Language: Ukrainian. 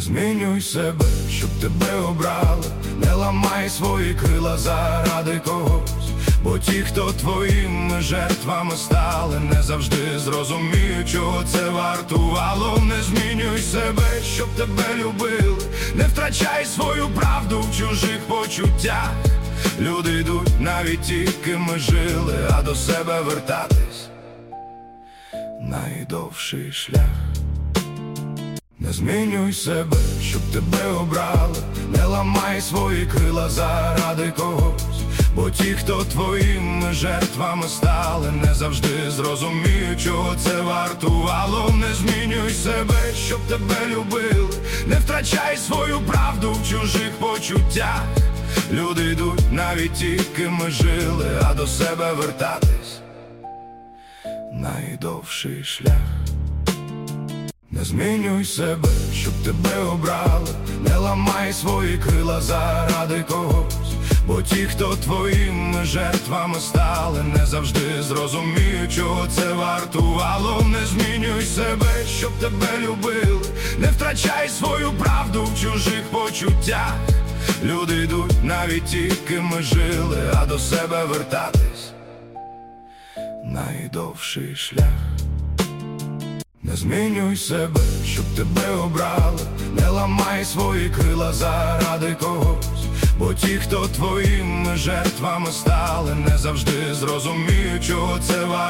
змінюй себе, щоб тебе обрали, не ламай свої крила заради когось, бо ті, хто твоїми жертвами стали, не завжди зрозуміють, чого це вартувало. Не змінюй себе, щоб тебе любили, не втрачай свою правду в чужих почуттях. Люди йдуть навіть ті, ким ми жили, а до себе вертатись найдовший шлях. Не змінюй себе, щоб тебе обрали, не ламай свої крила заради когось, бо ті, хто твоїми жертвами стали, не завжди зрозуміють, чого це вартувало. Не змінюй себе, щоб тебе любили, не втрачай свою правду в чужих почуттях. Люди йдуть навіть ті, ким ми жили, а до себе вертатись найдовший шлях. Не змінюй себе, щоб тебе обрали, не ламай свої крила заради когось, бо ті, хто твоїми жертвами стали, не завжди зрозуміють, чого це вартувало. Не змінюй себе, щоб тебе любили, не втрачай свою правду в чужих почуттях. Люди йдуть навіть ті, ким ми жили, а до себе вертатись найдовший шлях. Не змінюй себе, щоб тебе обрали, не ламай свої крила заради когось, бо ті, хто твоїми жертвами стали, не завжди зрозуміють, чого це вартувало.